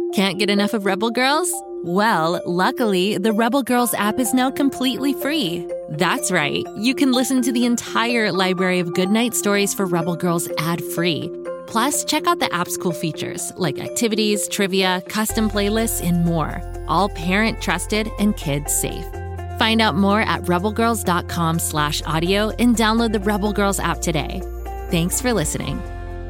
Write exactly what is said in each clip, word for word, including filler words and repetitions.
Can't get enough of Rebel Girls? Well, luckily, the Rebel Girls app is now completely free. That's right. You can listen to the entire library of goodnight stories for Rebel Girls ad-free. Plus, check out the app's cool features like activities, trivia, custom playlists, and more. All parent-trusted and kids-safe. Find out more at rebelgirls.com slash audio and download the Rebel Girls app today. Thanks for listening.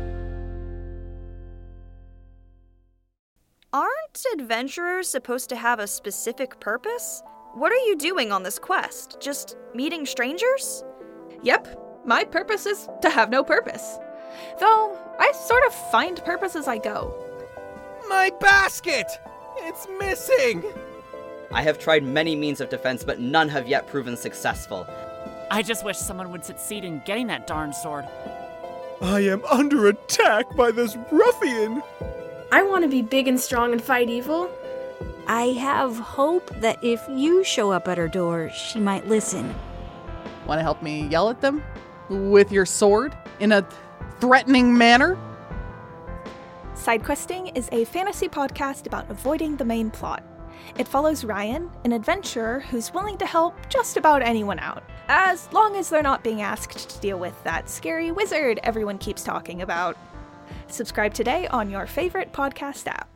Aren't adventurers supposed to have a specific purpose? What are you doing on this quest? Just meeting strangers? Yep, my purpose is to have no purpose. Though, I sort of find purpose as I go. My basket! It's missing! I have tried many means of defense, but none have yet proven successful. I just wish someone would succeed in getting that darn sword. I am under attack by this ruffian! I want to be big and strong and fight evil. I have hope that if you show up at her door, she might listen. Want to help me yell at them? With your sword? In a threatening manner? Sidequesting is a fantasy podcast about avoiding the main plot. It follows Ryan, an adventurer who's willing to help just about anyone out, as long as they're not being asked to deal with that scary wizard everyone keeps talking about. Subscribe today on your favorite podcast app.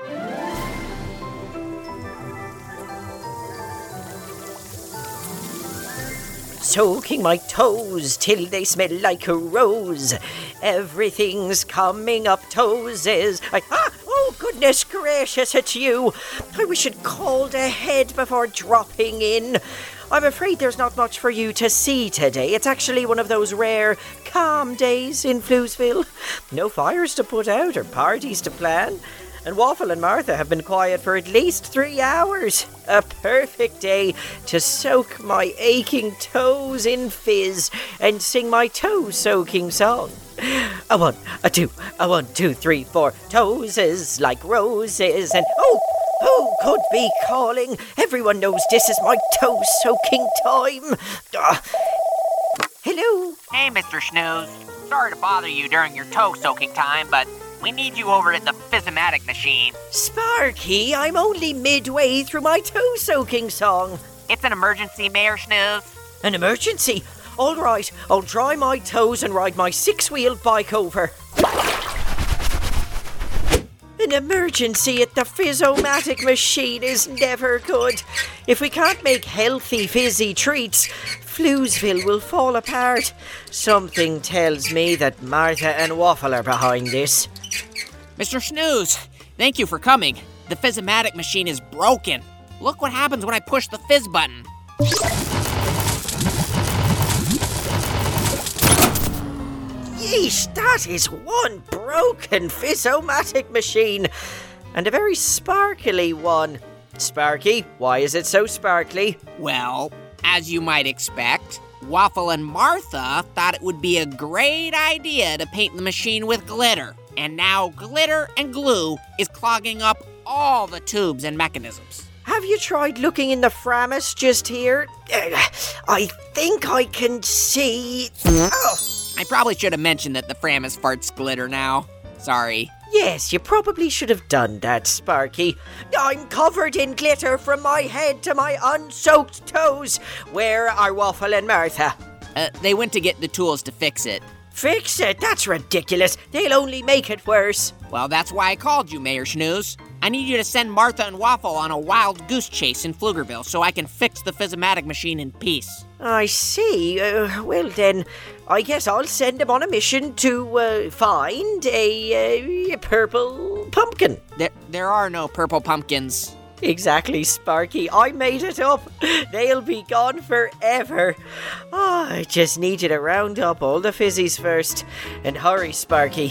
Soaking my toes till they smell like a rose. Everything's coming up toeses. I, ah, oh, goodness gracious, it's you. I wish I'd called ahead before dropping in. I'm afraid there's not much for you to see today. It's actually one of those rare, calm days in Floozeville. No fires to put out or parties to plan. And Waffle and Martha have been quiet for at least three hours. A perfect day to soak my aching toes in fizz and sing my toe-soaking song. A one, a two, a one, two, three, four. Toeses like roses and... Oh! Who could be calling? Everyone knows this is my toe-soaking time. Uh, hello? Hey, Mister Snooze. Sorry to bother you during your toe-soaking time, but we need you over at the Physimatic machine. Sparky, I'm only midway through my toe-soaking song. It's an emergency, Mayor Snooze. An emergency? All right, I'll dry my toes and ride my six-wheeled bike over. An emergency at the Fizzomatic machine is never good. If we can't make healthy fizzy treats, Floozeville will fall apart. Something tells me that Martha and Waffle are behind this. Mister Snooze, thank you for coming. The Fizzomatic machine is broken. Look what happens when I push the fizz button. Yeesh, that is one broken Fizzomatic machine. And a very sparkly one. Sparky, why is it so sparkly? Well, as you might expect, Waffle and Martha thought it would be a great idea to paint the machine with glitter. And now glitter and glue is clogging up all the tubes and mechanisms. Have you tried looking in the Framus just here? Uh, I think I can see... Oh. I probably should have mentioned that the Framus farts glitter now. Sorry. Yes, you probably should have done that, Sparky. I'm covered in glitter from my head to my unsoaked toes. Where are Waffle and Martha? Uh, they went to get the tools to fix it. Fix it? That's ridiculous. They'll only make it worse. Well, that's why I called you, Mayor Snooze. I need you to send Martha and Waffle on a wild goose chase in Pflugerville so I can fix the Physimatic machine in peace. I see. Uh, well then, I guess I'll send them on a mission to uh, find a, uh, purple pumpkin. There, there are no purple pumpkins. Exactly, Sparky. I made it up. They'll be gone forever. Oh, I just need you to round up all the fizzies first. And hurry, Sparky.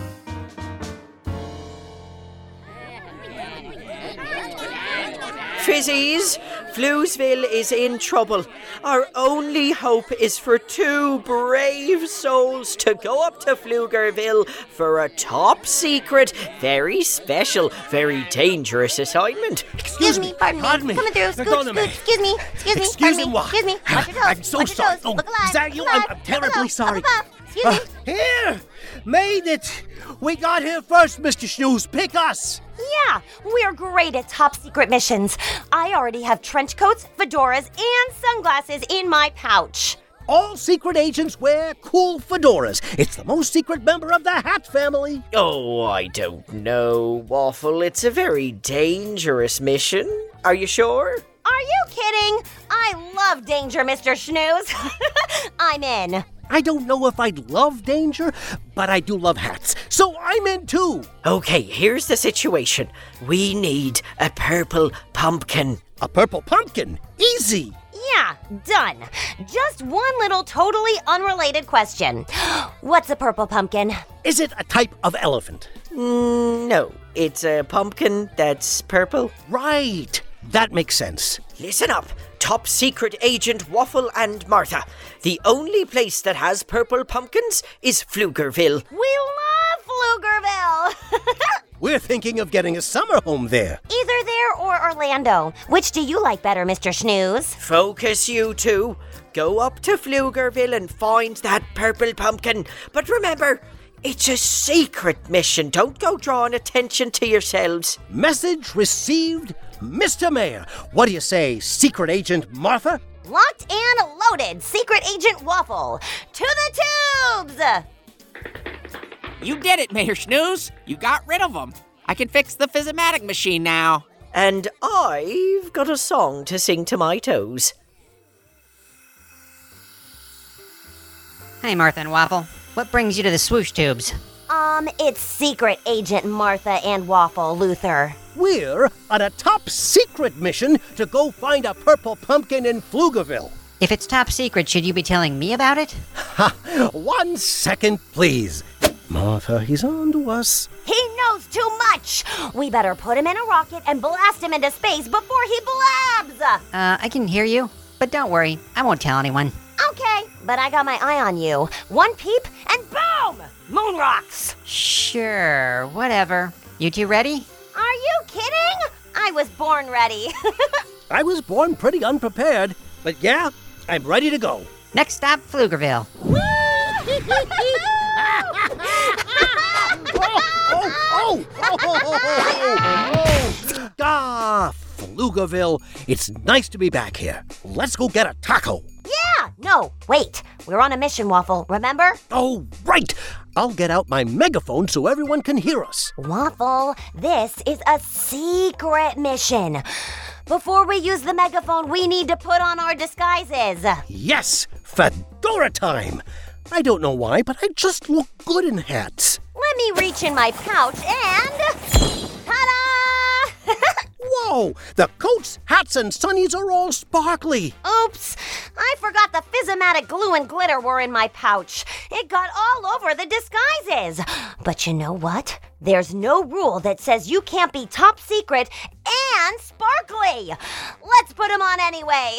Fizzies, Floozeville is in trouble. Our only hope is for two brave souls to go up to Pflugerville for a top secret, very special, very dangerous assignment. Excuse me, pardon me. Pardon me. Coming through. Scoot, scoot. Excuse me. Excuse me. Excuse me, me. what? Excuse me. Watch your toes. I'm so Watch your sorry. toes. Oh, Look alive. is that you? Look alive. I'm, I'm terribly Up above. sorry. Up above. Excuse me. Uh, here! Made it! We got here first, Mister Snooze. Pick us. Yeah, we're great at top secret missions. I already have trench coats, fedoras, and sunglasses in my pouch. All secret agents wear cool fedoras. It's the most secret member of the Hat family. Oh, I don't know, Waffle. It's a very dangerous mission. Are you sure? Are you kidding? I love danger, Mister Snooze. I'm in. I don't know if I'd love danger, but I do love hats, so I'm in too. Okay, here's the situation. We need a purple pumpkin. A purple pumpkin? Easy. Yeah, done. Just one little totally unrelated question. What's a purple pumpkin? Is it a type of elephant? Mm, no, it's a pumpkin that's purple. Right. That makes sense. Listen up, top secret agent Waffle and Martha. The only place that has purple pumpkins is Pflugerville. We love Pflugerville! We're thinking of getting a summer home there. Either there or Orlando. Which do you like better, Mister Snooze? Focus, you two. Go up to Pflugerville and find that purple pumpkin. But remember, it's a secret mission. Don't go drawing attention to yourselves. Message received, Mister Mayor. What do you say, Secret Agent Martha? Locked and loaded, Secret Agent Waffle. To the tubes! You did it, Mayor Snooze. You got rid of them. I can fix the Physimatic machine now. And I've got a song to sing to my toes. Hey, Martha and Waffle. What brings you to the swoosh tubes? Um, it's Secret Agent Martha and Waffle, Luther. We're on a top secret mission to go find a purple pumpkin in Pflugerville. If it's top secret, should you be telling me about it? Ha! One second, please. Martha, he's on to us. He knows too much! We better put him in a rocket and blast him into space before he blabs! Uh, I can hear you, but don't worry. I won't tell anyone. Okay, but I got my eye on you. One peep, and boom! Moon rocks! Sure, whatever. You two ready? Are you kidding? I was born ready. I was born pretty unprepared, but yeah, I'm ready to go. Next stop, Pflugerville. oh, oh, oh, oh, oh, oh. Ah, Pflugerville, it's nice to be back here. Let's go get a taco. Yeah, no, wait. We're on a mission, Waffle, remember? Oh, right. I'll get out my megaphone so everyone can hear us. Waffle, this is a secret mission. Before we use the megaphone, we need to put on our disguises. Yes, fedora time. I don't know why, but I just look good in hats. Let me reach in my pouch and... ta-da! Whoa! The coats, hats, and sunnies are all sparkly. Oops! I forgot the Physimatic glue and glitter were in my pouch. It got all over the disguises. But you know what? There's no rule that says you can't be top secret and sparkly. Let's put them on anyway.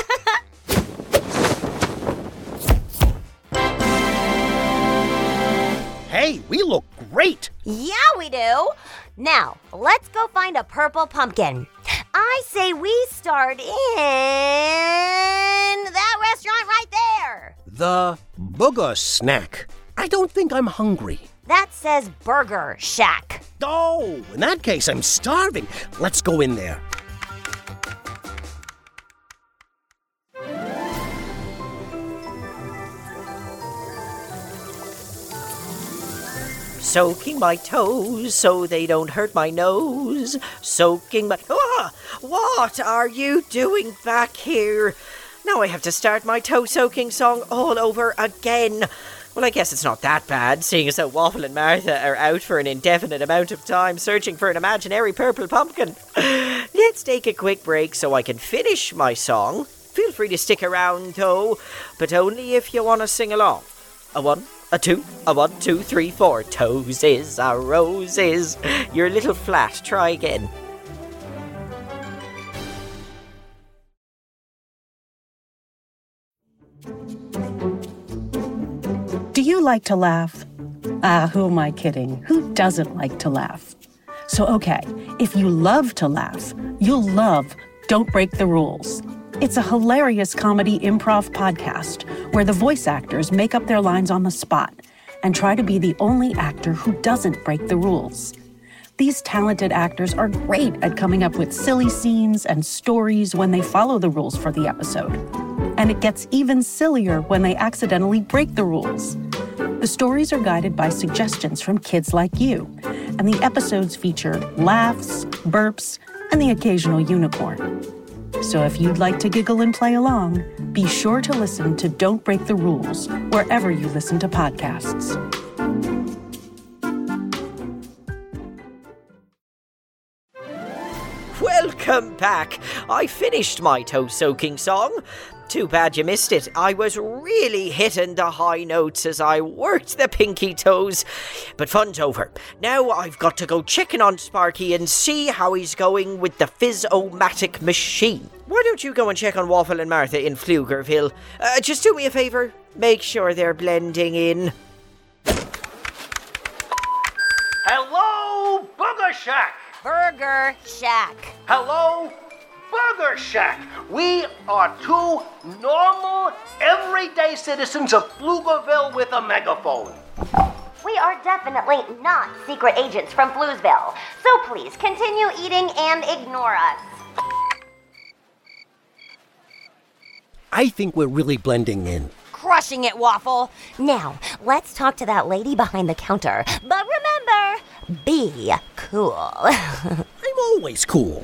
Hey, we look great. Yeah, we do. Now, let's go find a purple pumpkin. I say we start in that restaurant right there. The Booger Snack. I don't think I'm hungry. That says Burger Shack. Oh, in that case, I'm starving. Let's go in there. Soaking my toes so they don't hurt my nose. Soaking my... Ah! What are you doing back here? Now I have to start my toe-soaking song all over again. Well, I guess it's not that bad, seeing as how Waffle and Martha are out for an indefinite amount of time searching for an imaginary purple pumpkin. Let's take a quick break so I can finish my song. Feel free to stick around, though, but only if you want to sing along. A one, a two, a one, two, three, four. Toes is a roses. You're a little flat. Try again. Do you like to laugh? Ah, who am I kidding? Who doesn't like to laugh? So, okay, if you love to laugh, you'll love Don't Break the Rules. It's a hilarious comedy improv podcast where the voice actors make up their lines on the spot. and try to be the only actor who doesn't break the rules. These talented actors are great at coming up with silly scenes and stories when they follow the rules for the episode. And it gets even sillier when they accidentally break the rules. The stories are guided by suggestions from kids like you, and the episodes feature laughs, burps, and the occasional unicorn. So if you'd like to giggle and play along, be sure to listen to Don't Break the Rules wherever you listen to podcasts. Welcome back. I finished my toe-soaking song. Too bad you missed it. I was really hitting the high notes as I worked the pinky toes. But fun's over. Now I've got to go checking on Sparky and see how he's going with the Fizz-O-Matic machine. Why don't you go and check on Waffle and Martha in Pflugerville? Uh, just do me a favour. Make sure they're blending in. Hello, Booger Shack! Burger Shack. Hello, Burger Shack. We are two normal, everyday citizens of Pflugerville with a megaphone. We are definitely not secret agents from Bluesville, so please continue eating and ignore us. I think we're really blending in. Crushing it, Waffle. Now, let's talk to that lady behind the counter. But remember, be cool. I'm always cool.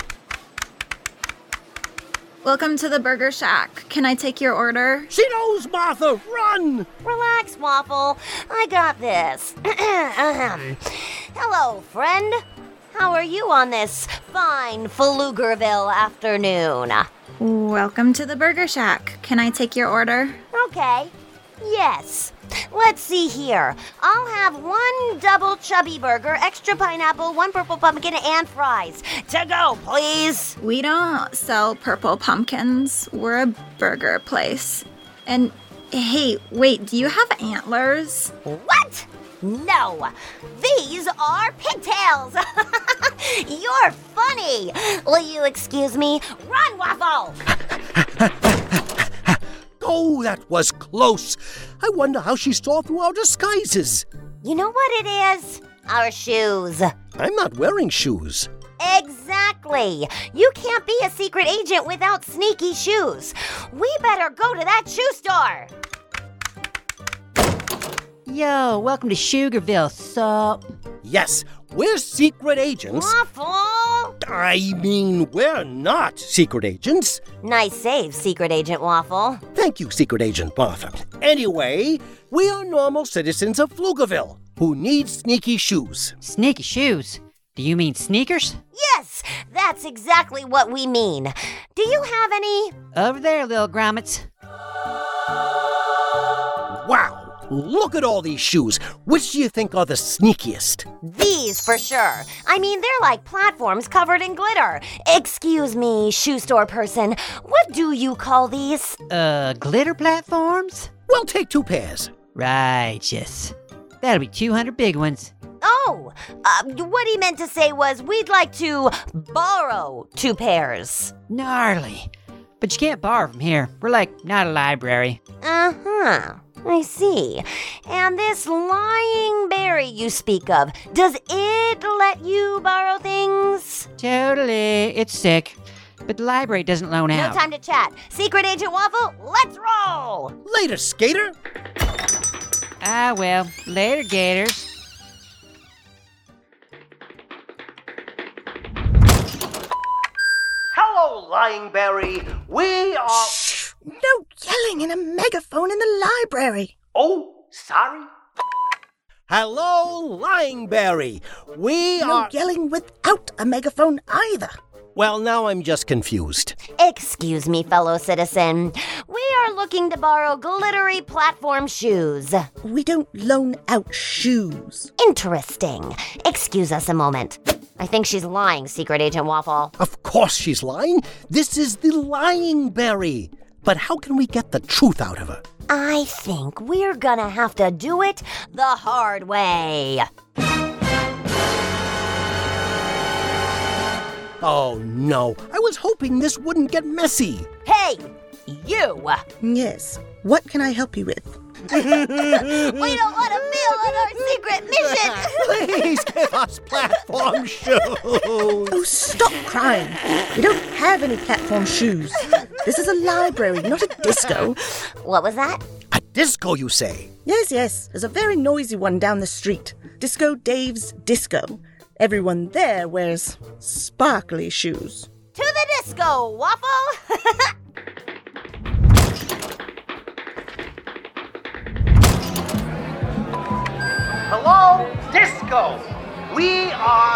Welcome to the Burger Shack. Can I take your order? She knows, Martha! Run! Relax, Waffle. I got this. Ahem. Hello, friend. How are you on this fine Pflugerville afternoon? Welcome to the Burger Shack. Can I take your order? Okay. Yes. Let's see here. I'll have one double chubby burger, extra pineapple, one purple pumpkin, and fries. To go, please. We don't sell purple pumpkins. We're a burger place. And hey, wait, do you have antlers? What? No. These are pigtails. You're funny. Will you excuse me? Run, Waffle! Oh, that was close. I wonder how she saw through our disguises. You know what it is? Our shoes. I'm not wearing shoes. Exactly. You can't be a secret agent without sneaky shoes. We better go to that shoe store. Yo, welcome to Sugarville, sup? Yes, we're secret agents. Waffle! I mean, we're not secret agents. Nice save, Secret Agent Waffle. Thank you, Secret Agent Martha. Anyway, we are normal citizens of Pflugerville who need sneaky shoes. Sneaky shoes? Do you mean sneakers? Yes, that's exactly what we mean. Do you have any? Over there, little grommets. Wow! Look at all these shoes. Which do you think are the sneakiest? These, for sure. I mean, they're like platforms covered in glitter. Excuse me, shoe store person. What do you call these? Uh, glitter platforms? We'll take two pairs. Righteous. That'll be two hundred big ones. Oh, uh, what he meant to say was we'd like to borrow two pairs. Gnarly. But you can't borrow from here. We're like, not a library. Uh-huh. I see. And this lying berry you speak of, does it let you borrow things? Totally. It's sick. But the library doesn't loan No out. time to chat. Secret Agent Waffle, let's roll! Later, skater. Ah, well. Later, gators. Hello, Lying Berry. We are... Shh! No yelling in a megaphone in the library. Oh, sorry. Hello, Lying Berry. We no are... No yelling without a megaphone either. Well, now I'm just confused. Excuse me, fellow citizen. We are looking to borrow glittery platform shoes. We don't loan out shoes. Interesting. Excuse us a moment. I think she's lying, Secret Agent Waffle. Of course she's lying. This is the Lying Berry. But how can we get the truth out of her? I think we're gonna have to do it the hard way. Oh, no. I was hoping this wouldn't get messy. Hey, you. Yes. What can I help you with? We don't want to fail on our secret mission. Please give us platform shoes. Oh, stop crying. We don't have any platform shoes. This is a library, not a disco. What was that? A disco, you say? Yes, yes. There's a very noisy one down the street. Disco Dave's Disco. Everyone there wears sparkly shoes. To the disco, Waffle! Hello, disco. We are...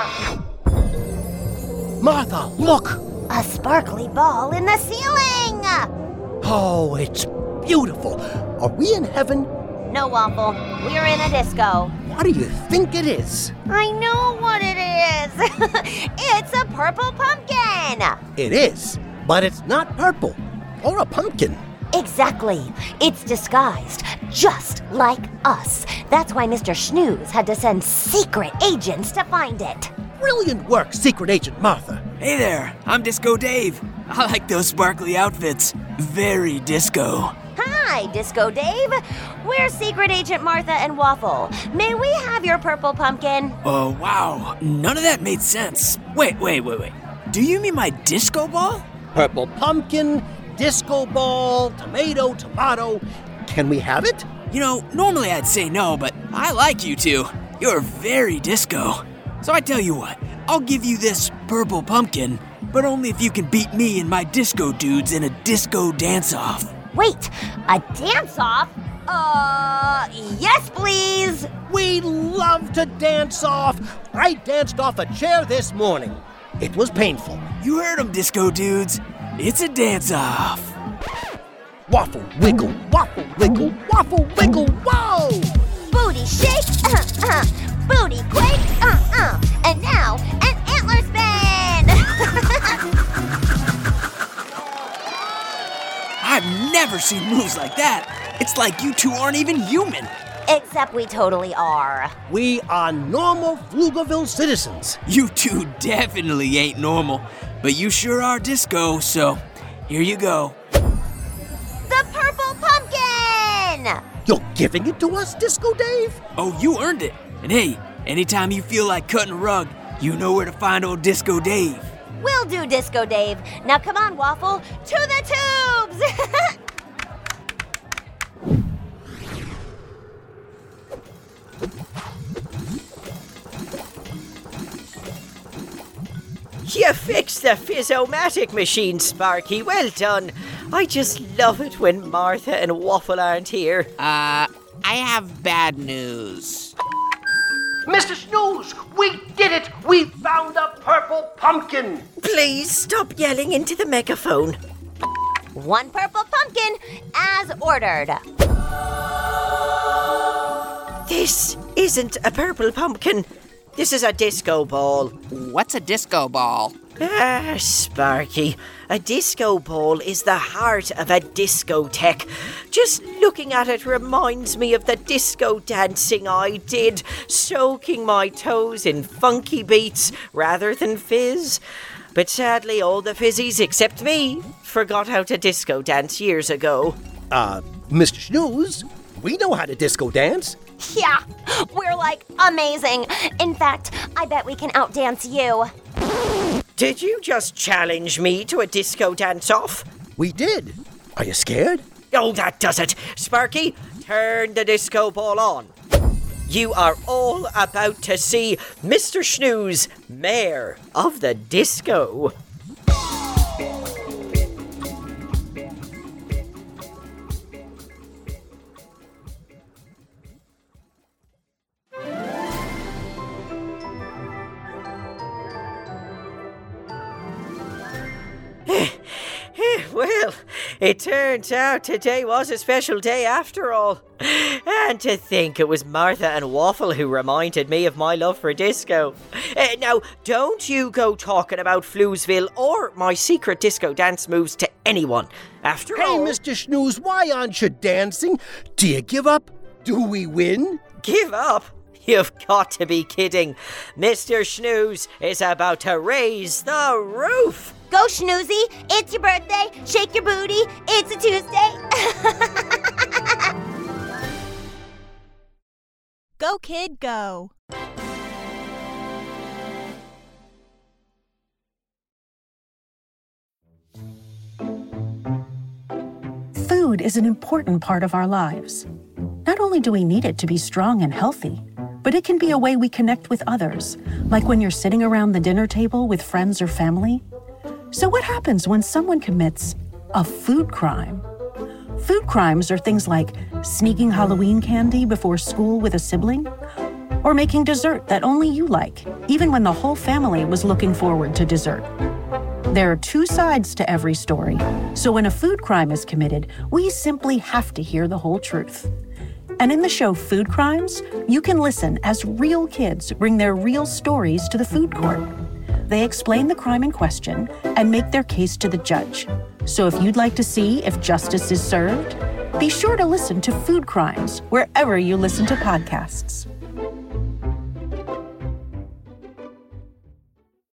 Martha, look. A sparkly ball in the ceiling! Oh, it's beautiful. Are we in heaven? No, Waffle. We're in a disco. What do you think it is? I know what it is. It's a purple pumpkin. It is, but it's not purple or a pumpkin. Exactly. It's disguised, just like us. That's why Mister Snooze had to send secret agents to find it. Brilliant work, Secret Agent Martha. Hey there, I'm Disco Dave. I like those sparkly outfits. Very disco. Hi, Disco Dave. We're Secret Agent Martha and Waffle. May we have your purple pumpkin? Oh, wow. None of that made sense. Wait, wait, wait, wait. Do you mean my disco ball? Purple pumpkin, disco ball, tomato, tomato. Can we have it? You know, normally I'd say no, but I like you two. You're very disco. So I tell you what, I'll give you this purple pumpkin, but only if you can beat me and my disco dudes in a disco dance-off. Wait, a dance-off? Uh, yes, please. We love to dance off. I danced off a chair this morning. It was painful. You heard him, disco dudes. It's a dance-off. Waffle, wiggle, waffle, wiggle, waffle, wiggle, whoa! Booty shake, uh, uh. Booty quake, uh, uh. And now, an antler spin! I've never seen moves like that. It's like you two aren't even human. Except we totally are. We are normal Pflugerville citizens. You two definitely ain't normal, but you sure are disco, so here you go. The purple pumpkin! You're giving it to us, Disco Dave? Oh, you earned it. And hey, anytime you feel like cutting a rug, you know where to find old Disco Dave. Will do, Disco Dave. Now come on, Waffle, to the tubes! You fixed the Fizz-O-Matic machine, Sparky. Well done. I just love it when Martha and Waffle aren't here. Uh, I have bad news. Mister Snooze, we did it! We found a purple pumpkin! Please stop yelling into the megaphone. One purple pumpkin, as ordered. This isn't a purple pumpkin. This is a disco ball. What's a disco ball? Ah, Sparky. A disco ball is the heart of a discotheque. Just looking at it reminds me of the disco dancing I did, soaking my toes in funky beats rather than fizz. But sadly, all the fizzies except me forgot how to disco dance years ago. Uh, Mister Snooze, we know how to disco dance. Yeah, we're like amazing. In fact, I bet we can outdance you. Did you just challenge me to a disco dance-off? We did. Are you scared? Oh, that does it. Sparky, turn the disco ball on. You are all about to see Mister Snooze, Mayor of the Disco. Well, it turns out today was a special day after all. And to think it was Martha and Waffle who reminded me of my love for disco. Uh, now, don't you go talking about Floozeville or my secret disco dance moves to anyone. After hey, all... Hey, Mister Snooze, why aren't you dancing? Do you give up? Do we win? Give up? You've got to be kidding. Mister Schnooze is about to raise the roof. Go, Schnoozy. It's your birthday. Shake your booty. It's a Tuesday. Go, kid, go. Food is an important part of our lives. Not only do we need it to be strong and healthy, but it can be a way we connect with others, like when you're sitting around the dinner table with friends or family. So what happens when someone commits a food crime? Food crimes are things like sneaking Halloween candy before school with a sibling, or making dessert that only you like, even when the whole family was looking forward to dessert. There are two sides to every story, so when a food crime is committed, we simply have to hear the whole truth. And in the show Food Crimes, you can listen as real kids bring their real stories to the food court. They explain the crime in question and make their case to the judge. So if you'd like to see if justice is served, be sure to listen to Food Crimes wherever you listen to podcasts.